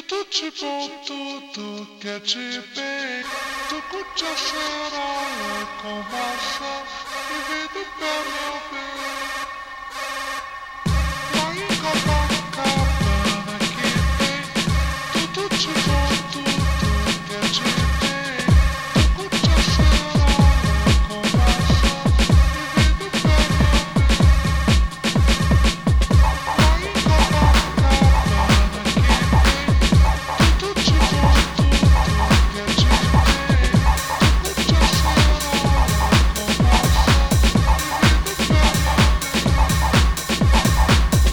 Tudo de bom, tudo que é de bem. Tu curte a cereja com maçã e vem do pé, meu bem. Lá em Copacabana que tem tudo de bom, tudo que é de bem. Tu curte a cereja com maçã e vem do pé, meu bem. Lá em Copacabana que tem tudo de bom, tudo que é de bem. Tu curte a cereja com maçã e vem do pé, meu bem.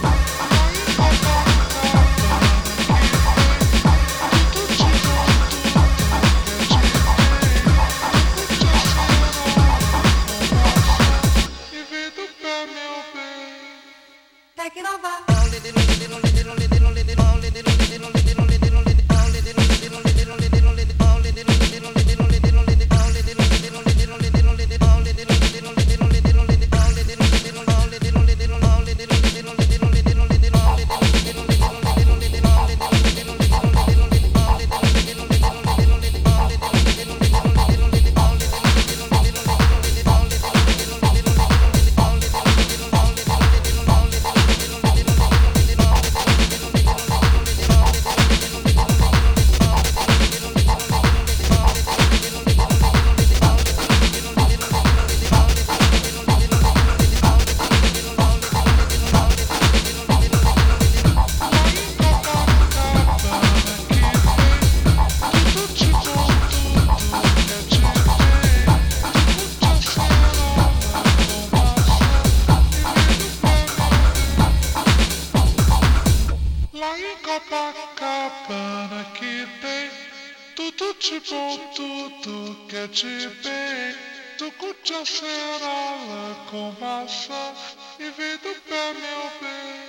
Lá em Copacabana que tem tudo de bom, tudo que é de bem. Tu curte a cereja com maçã e vem do pé, meu bem.